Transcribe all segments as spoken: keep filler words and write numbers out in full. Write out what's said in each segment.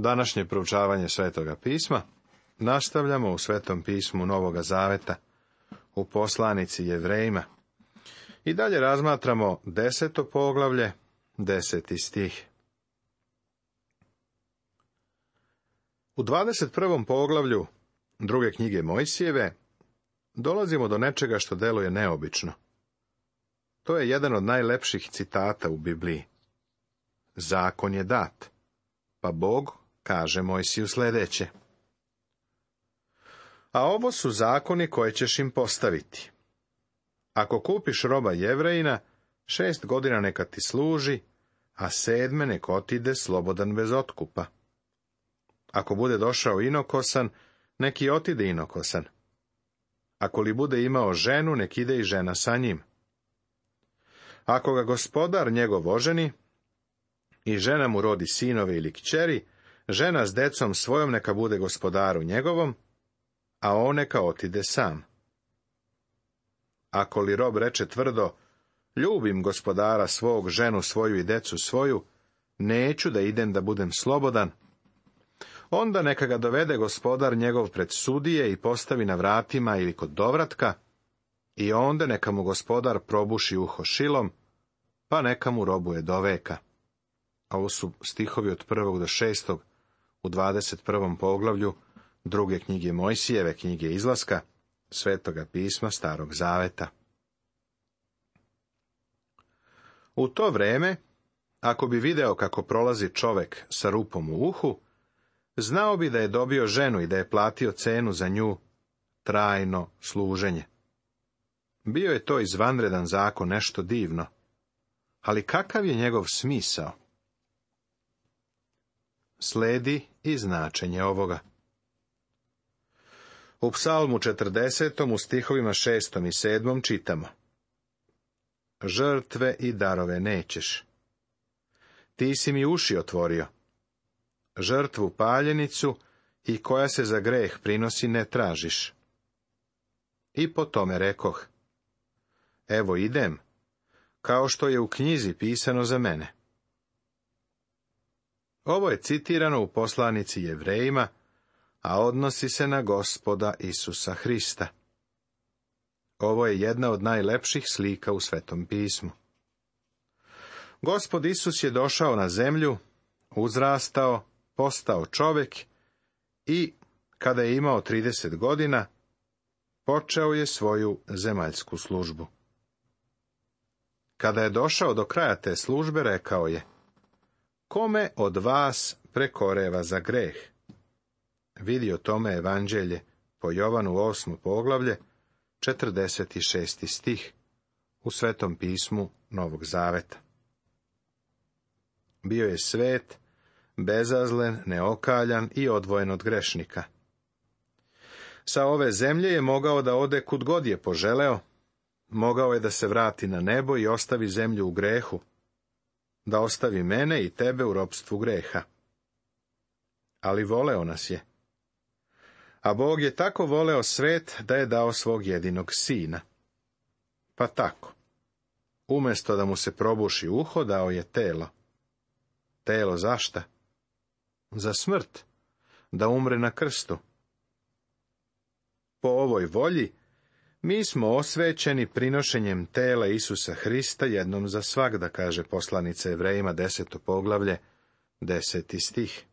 Današnje proučavanje Svetoga pisma nastavljamo u Svetom pismu Novoga Zaveta, u poslanici Jevrejima. I dalje razmatramo deseto poglavlje, deseti stih. U dvadeset prvom poglavlju druge knjige Mojsijeve dolazimo do nečega što deluje neobično. To je jedan od najlepših citata u Bibliji. Zakon je dat, pa Bog kaže Mojsiju sljedeće. A ovo su zakoni koje ćeš im postaviti. Ako kupiš roba Jevrejina, šest godina neka ti služi, a sedme nek otide slobodan bez otkupa. Ako bude došao inokosan, neki otide inokosan. Ako li bude imao ženu, nek ide i žena sa njim. Ako ga gospodar njegov oženi i žena mu rodi sinove ili kćeri, žena s decom svojom neka bude gospodaru njegovom, a on neka otide sam. Ako li rob reče tvrdo, ljubim gospodara svog, ženu svoju i decu svoju, neću da idem da budem slobodan, onda neka ga dovede gospodar njegov pred sudije i postavi na vratima ili kod dovratka, i onda neka mu gospodar probuši uho šilom, pa neka mu robuje do veka. Ovo su stihovi od prvog do šestog u dvadeset prvom poglavlju druge knjige Mojsijeve, knjige Izlaska, Svetoga pisma Starog Zaveta. U to vreme, ako bi video kako prolazi čovek sa rupom u uhu, znao bi da je dobio ženu i da je platio cenu za nju, trajno služenje. Bio je to izvanredan zakon, nešto divno. Ali kakav je njegov smisao? Sledi i značenje ovoga. U Psalmu četrdesetom u stihovima šestom i sedmom čitamo: Žrtve i darove nećeš. Ti si mi uši otvorio. Žrtvu paljenicu i koja se za greh prinosi ne tražiš. I po tome rekoh: Evo idem, kao što je u knjizi pisano za mene. Ovo je citirano u poslanici Jevrejima, a odnosi se na Gospoda Isusa Hrista. Ovo je jedna od najlepših slika u Svetom pismu. Gospod Isus je došao na zemlju, uzrastao, postao čovjek i, kada je imao trideset godina, počeo je svoju zemaljsku službu. Kada je došao do kraja te službe, rekao je: Kome od vas prekoreva za greh? Vidi o tome Evanđelje po Jovanu osmo poglavlje, četrdeset šesti stih, u Svetom pismu Novog Zaveta. Bio je svet, bezazlen, neokaljan i odvojen od grešnika. Sa ove zemlje je mogao da ode kud god je poželeo, mogao je da se vrati na nebo i ostavi zemlju u grehu, da ostavi mene i tebe u ropstvu greha. Ali voleo nas je. A Bog je tako voleo svet da je dao svog jedinog sina. Pa tako, umjesto da mu se probuši uho, dao je telo. Telo zašta? Za smrt, da umre na krstu. Po ovoj volji, mi smo osvećeni prinošenjem tela Isusa Hrista jednom za svagda, kaže poslanica Jevrejima deseto poglavlje, deseti stih.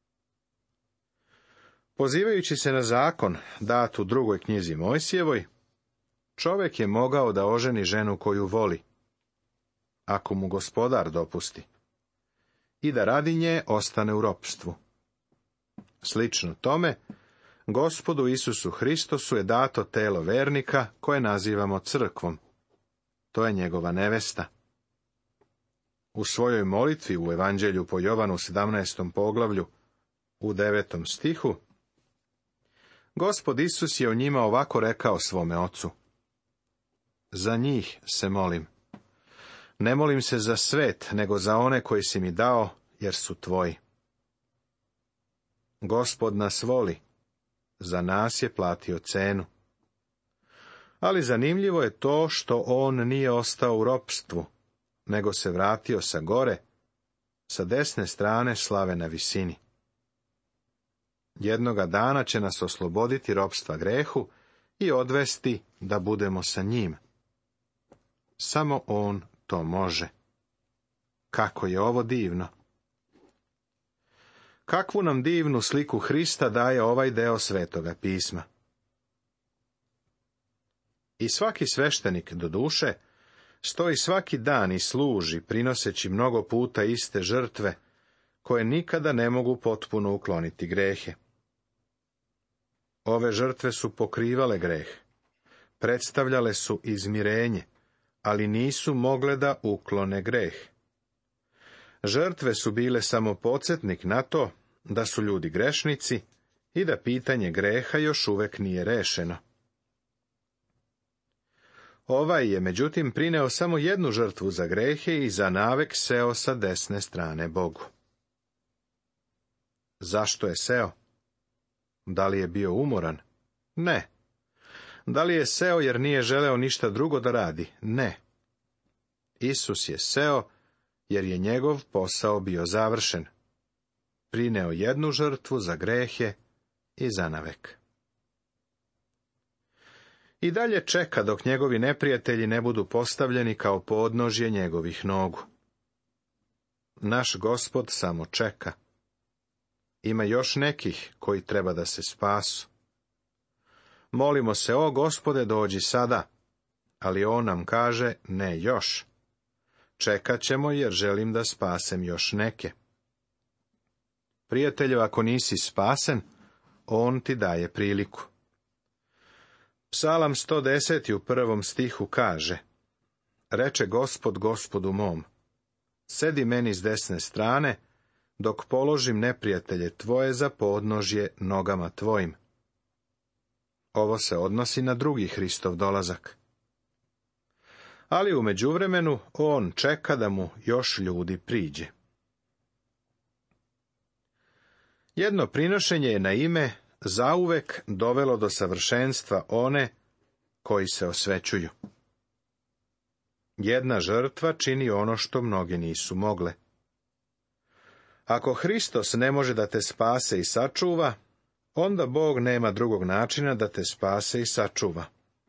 Pozivajući se na zakon dat u drugoj knjizi Mojsijevoj, čovjek je mogao da oženi ženu koju voli, ako mu gospodar dopusti, i da radi nje ostane u ropstvu. Slično tome, Gospodu Isusu Hristosu je dato telo vernika koje nazivamo crkvom. To je njegova nevesta. U svojoj molitvi u Evanđelju po Jovanu sedamnaestom poglavlju, u devetom stihu, Gospod Isus je o njima ovako rekao svome ocu: Za njih se molim. Ne molim se za svet, nego za one koji si mi dao, jer su tvoji. Gospod nas voli, za nas je platio cenu. Ali zanimljivo je to što on nije ostao u ropstvu, nego se vratio sa gore, sa desne strane slave na visini. Jednoga dana će nas osloboditi ropstva grehu i odvesti da budemo sa njim. Samo on to može. Kako je ovo divno! Kakvu nam divnu sliku Hrista daje ovaj deo Svetoga pisma. I svaki sveštenik, doduše, stoji svaki dan i služi, prinoseći mnogo puta iste žrtve, koje nikada ne mogu potpuno ukloniti grehe. Ove žrtve su pokrivale greh, predstavljale su izmirenje, ali nisu mogle da uklone greh. Žrtve su bile samo podsjetnik na to da su ljudi grešnici i da pitanje greha još uvek nije rešeno. Ovaj je, međutim, prineo samo jednu žrtvu za grehe i za navek seo sa desne strane Bogu. Zašto je seo? Da li je bio umoran? Ne. Da li je seo jer nije želeo ništa drugo da radi? Ne. Isus je seo jer je njegov posao bio završen. Prineo jednu žrtvu za grehe i za navek. I dalje čeka dok njegovi neprijatelji ne budu postavljeni kao podnožje njegovih nogu. Naš Gospod samo čeka. Ima još nekih koji treba da se spasu. Molimo se, o Gospode, dođi sada, ali on nam kaže, ne još. Čekat ćemo jer želim da spasem još neke. Prijatelju, ako nisi spasen, on ti daje priliku. Psalam sto deset u prvom stihu kaže: Reče Gospod Gospodu mom, sedi meni s desne strane, dok položim neprijatelje tvoje za podnožje nogama tvojim. Ovo se odnosi na drugi Hristov dolazak. Ali u međuvremenu on čeka da mu još ljudi priđe. Jedno prinošenje je na ime zauvek dovelo do savršenstva one koji se osvećuju. Jedna žrtva čini ono što mnoge nisu mogle. Ako Hristos ne može da te spase i sačuva, onda Bog nema drugog načina da te spase i sačuva.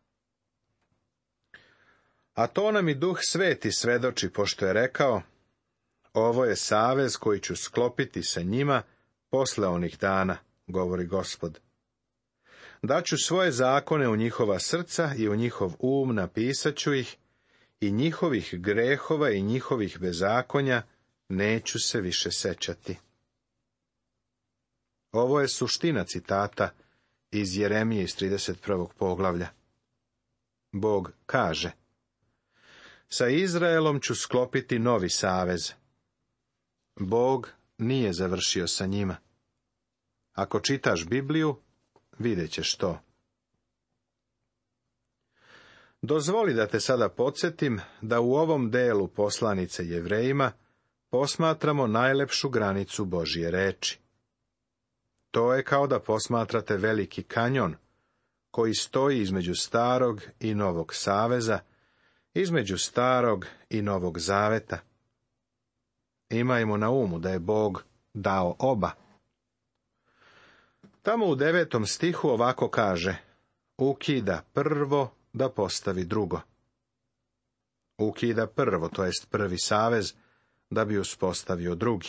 A to nam i Duh Sveti svedoči, pošto je rekao: Ovo je savez koji ću sklopiti sa njima posle onih dana, govori Gospod. Daću svoje zakone u njihova srca i u njihov um napisat ću ih, i njihovih grehova i njihovih bezakonja neću se više sećati. Ovo je suština citata iz Jeremije iz trideset prvog poglavlja. Bog kaže: Sa Izraelom ću sklopiti novi savez. Bog nije završio sa njima. Ako čitaš Bibliju, vidjet ćeš to. Dozvoli da te sada podsjetim da u ovom delu poslanice Jevrejima posmatramo najlepšu granicu Božje reči. To je kao da posmatrate veliki kanjon koji stoji između starog i novog saveza, između starog i novog zaveta. Imajmo na umu da je Bog dao oba. Tamo u devetom stihu ovako kaže: ukida prvo da postavi drugo. Ukida prvo, to jest prvi savez, da bi uspostavio drugi.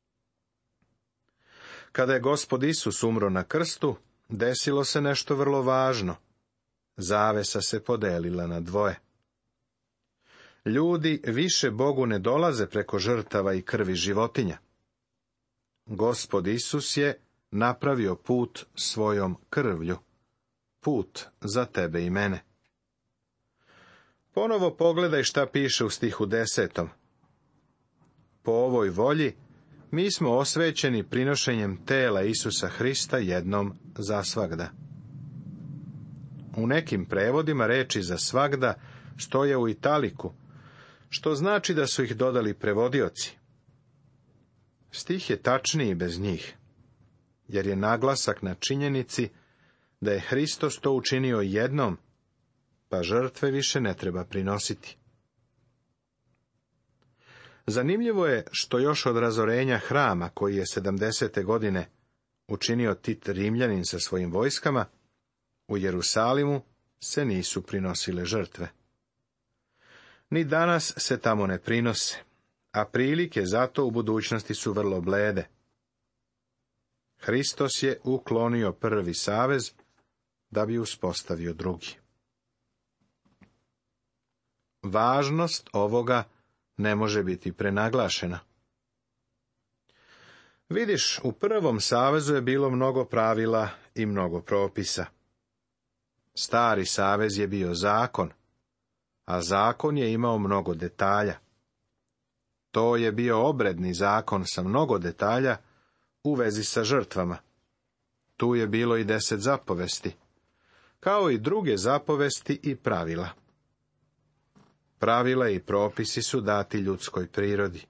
Kada je Gospod Isus umro na krstu, desilo se nešto vrlo važno. Zavesa se podelila na dvoje. Ljudi više Bogu ne dolaze preko žrtava i krvi životinja. Gospod Isus je napravio put svojom krvlju, put za tebe i mene. Ponovo pogledaj šta piše u stihu desetom. Po ovoj volji mi smo osvećeni prinošenjem tela Isusa Hrista jednom za svagda. U nekim prevodima reči za svagda stoje u italiku, što znači da su ih dodali prevodioci. Stih je tačniji bez njih, jer je naglasak na činjenici da je Hristos to učinio jednom, pa žrtve više ne treba prinositi. Zanimljivo je što još od razorenja hrama, koji je sedamdesete godine učinio Tit Rimljanin sa svojim vojskama, u Jerusalimu se nisu prinosile žrtve. Ni danas se tamo ne prinose, a prilike za to u budućnosti su vrlo blede. Hristos je uklonio prvi savez da bi uspostavio drugi. Važnost ovoga ne može biti prenaglašena. Vidiš, u prvom savezu je bilo mnogo pravila i mnogo propisa. Stari savez je bio zakon, a zakon je imao mnogo detalja. To je bio obredni zakon sa mnogo detalja u vezi sa žrtvama. Tu je bilo i deset zapovesti, kao i druge zapovesti i pravila. Pravila i propisi su dati ljudskoj prirodi.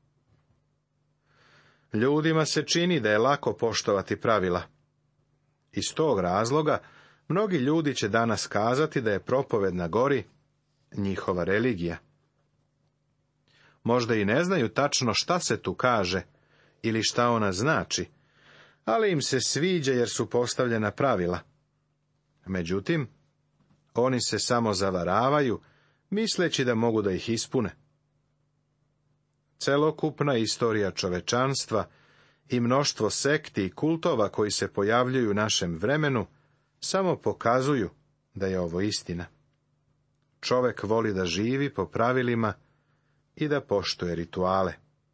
Ljudima se čini da je lako poštovati pravila. Iz tog razloga mnogi ljudi će danas kazati da je propoved na gori njihova religija. Možda i ne znaju tačno šta se tu kaže ili šta ona znači, ali im se sviđa jer su postavljena pravila. Međutim, oni se samo zavaravaju, misleći da mogu da ih ispune. Celokupna istorija čovečanstva i mnoštvo sekti i kultova koji se pojavljuju u našem vremenu samo pokazuju da je ovo istina. Čovek voli da živi po pravilima i da poštuje rituale.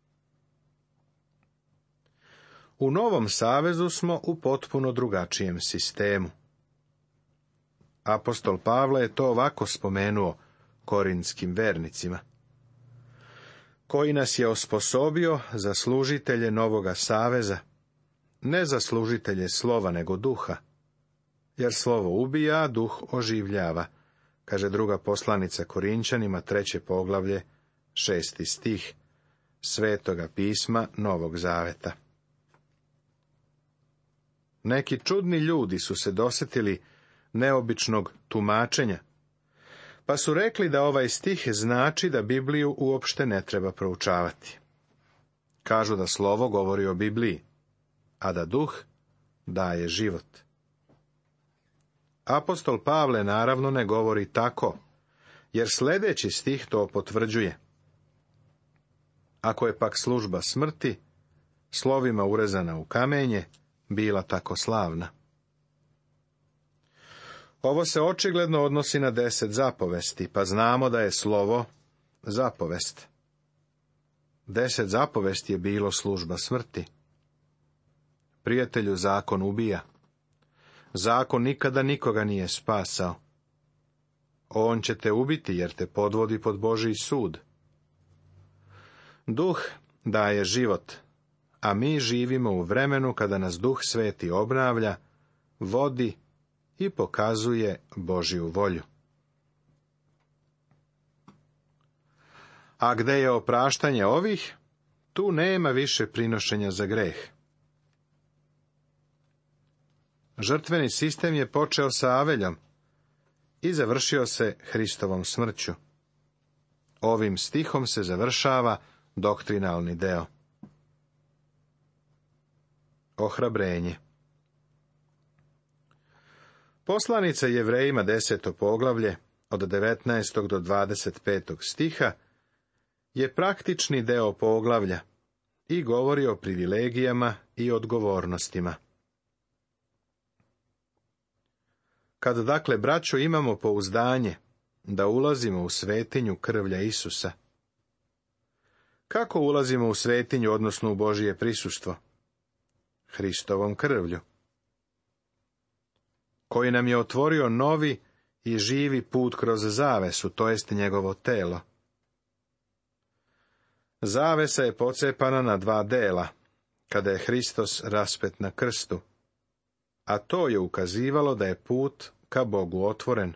U Novom savezu smo u potpuno drugačijem sistemu. Apostol Pavle je to ovako spomenuo korintskim vernicima, koji nas je osposobio za služitelje novoga saveza, ne za služitelje slova, nego duha, jer slovo ubija, a duh oživljava, kaže druga poslanica Korinčanima, treće poglavlje, šesti stih, Svetoga pisma Novog Zaveta. Neki čudni ljudi su se dosetili neobičnog tumačenja, pa su rekli da ovaj stih znači da Bibliju uopšte ne treba proučavati. Kažu da slovo govori o Bibliji, a da duh daje život. Apostol Pavle naravno ne govori tako, jer sljedeći stih to potvrđuje. Ako je pak služba smrti, slovima urezana u kamenje, bila tako slavna. Ovo se očigledno odnosi na deset zapovesti, pa znamo da je slovo zapovest. Deset zapovesti je bilo služba smrti. Prijatelju, zakon ubija. Zakon nikada nikoga nije spasao. On će te ubiti jer te podvodi pod Božji sud. Duh daje život, a mi živimo u vremenu kada nas Duh Sveti obnavlja, vodi i pokazuje Božju volju. A gde je opraštanje ovih, tu nema više prinošenja za greh. Žrtveni sistem je počeo sa Aveljom i završio se Hristovom smrću. Ovim stihom se završava doktrinalni deo. Ohrabrenje. Poslanica Jevrejima deseto poglavlje, od devetnaestog do dvadeset petog stiha, je praktični deo poglavlja i govori o privilegijama i odgovornostima. Kad dakle, braćo, imamo pouzdanje da ulazimo u svetinju krvlja Isusa, kako ulazimo u svetinju, odnosno u Božije prisustvo? Hristovom krvlju, koji nam je otvorio novi i živi put kroz zavesu, to jest njegovo telo. Zavesa je pocepana na dva dela, kada je Hristos raspet na krstu, a to je ukazivalo da je put ka Bogu otvoren.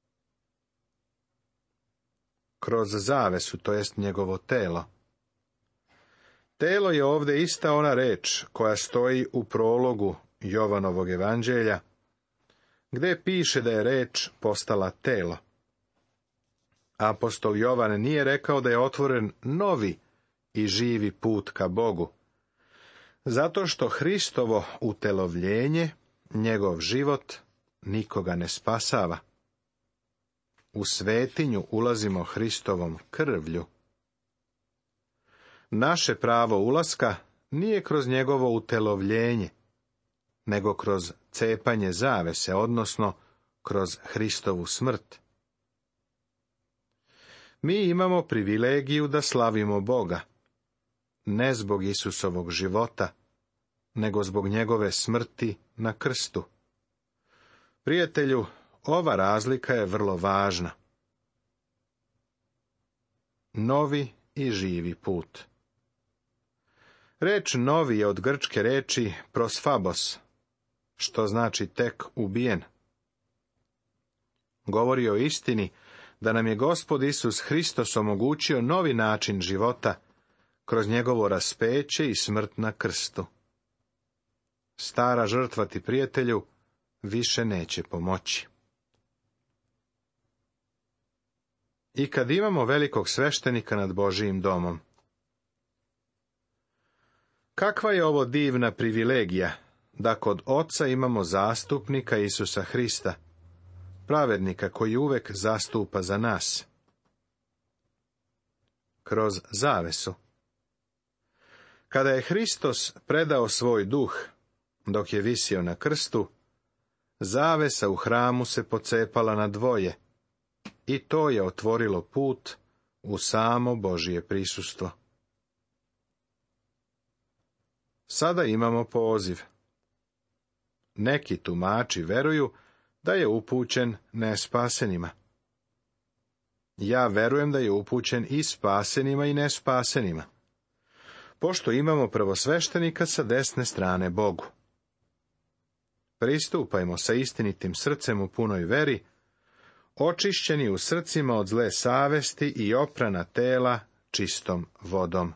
Kroz zavesu, to jest njegovo telo. Telo je ovdje ista ona reč koja stoji u prologu Jovanovog evanđelja, gdje piše da je reč postala telo. Apostol Jovan nije rekao da je otvoren novi i živi put ka Bogu, Zato što Hristovo utelovljenje, njegov život, nikoga ne spasava. U svetinju ulazimo Hristovom krvlju. Naše pravo ulaska nije kroz njegovo utelovljenje, nego kroz cepanje zavese, odnosno kroz Hristovu smrt. Mi imamo privilegiju da slavimo Boga, ne zbog Isusovog života, nego zbog njegove smrti na krstu. Prijatelju, ova razlika je vrlo važna. Novi i živi put. Reč novi je od grčke reči prosfabos, što znači tek ubijen. Govori o istini da nam je Gospod Isus Hristos omogućio novi način života kroz njegovo raspeće i smrt na krstu. Stara žrtva ti, prijatelju, više neće pomoći. I kad imamo velikog sveštenika nad Božijim domom. Kakva je ovo divna privilegija, da kod Oca imamo zastupnika Isusa Hrista, pravednika koji uvek zastupa za nas. Kroz zavesu. Kada je Hristos predao svoj duh, dok je visio na krstu, zavesa u hramu se pocepala na dvoje, i to je otvorilo put u samo Božije prisustvo. Sada imamo poziv. Neki tumači veruju da je upućen nespasenima. Ja verujem da je upućen i spasenima i nespasenima, pošto imamo prvosveštenika sa desne strane Bogu. Pristupajmo sa istinitim srcem u punoj veri, očišćeni u srcima od zle savesti i oprana tela čistom vodom.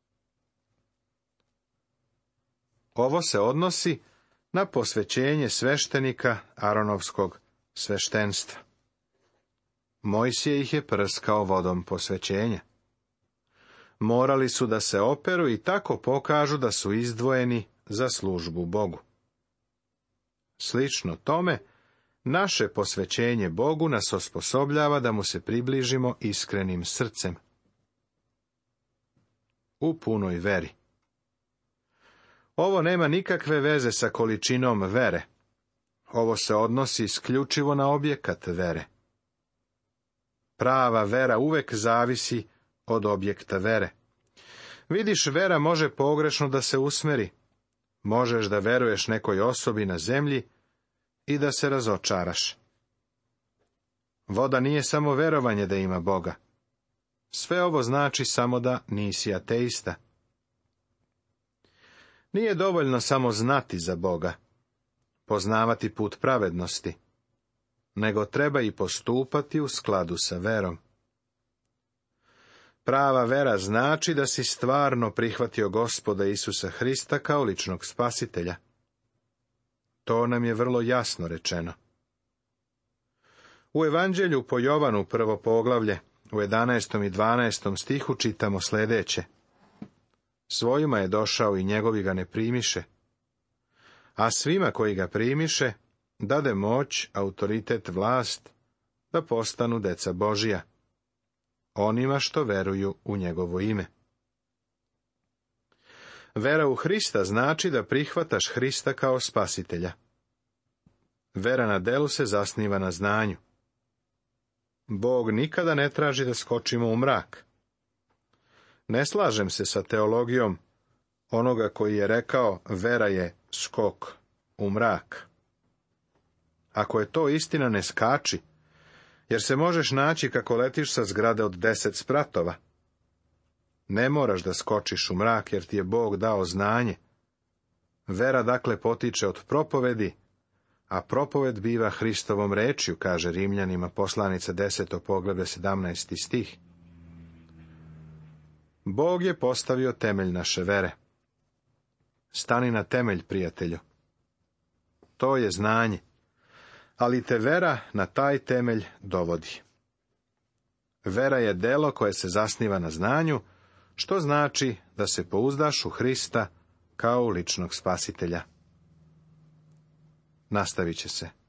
Ovo se odnosi na posvećenje sveštenika Aronovskog sveštenstva. Mojsije ih je prskao vodom posvećenja. Morali su da se operu i tako pokažu da su izdvojeni za službu Bogu. Slično tome, naše posvećenje Bogu nas osposobljava da mu se približimo iskrenim srcem. U punoj veri. Ovo nema nikakve veze sa količinom vere. Ovo se odnosi isključivo na objekat vere. Prava vera uvek zavisi od objekta vere. Vidiš, vera može pogrešno da se usmeri. Možeš da veruješ nekoj osobi na zemlji i da se razočaraš. Voda nije samo verovanje da ima Boga. Sve ovo znači samo da nisi ateista. Nije dovoljno samo znati za Boga, poznavati put pravednosti, nego treba i postupati u skladu sa verom. Prava vera znači da si stvarno prihvatio Gospoda Isusa Hrista kao ličnog spasitelja. To nam je vrlo jasno rečeno. U Evanđelju po Jovanu prvo poglavlje, u jedanaestom i dvanaestom stihu čitamo sljedeće. Svojima je došao i njegovi ga ne primiše, a svima koji ga primiše, dade moć, autoritet, vlast, da postanu deca Božija, onima što veruju u njegovo ime. Vera u Hrista znači da prihvataš Hrista kao spasitelja. Vera na delu se zasniva na znanju. Bog nikada ne traži da skočimo u mrak. Ne slažem se sa teologijom onoga koji je rekao vera je skok u mrak. Ako je to istina, ne skači, jer se možeš naći kako letiš sa zgrade od deset spratova. Ne moraš da skočiš u mrak, jer ti je Bog dao znanje. Vera dakle potiče od propovedi, a propoved biva Hristovom rečju, kaže Rimljanima poslanica deseto poglavlje sedamnaesti stih. Bog je postavio temelj naše vere. Stani na temelj, prijatelju. To je znanje, ali te vera na taj temelj dovodi. Vera je delo koje se zasniva na znanju, što znači da se pouzdaš u Hrista kao ličnog spasitelja. Nastavit će se.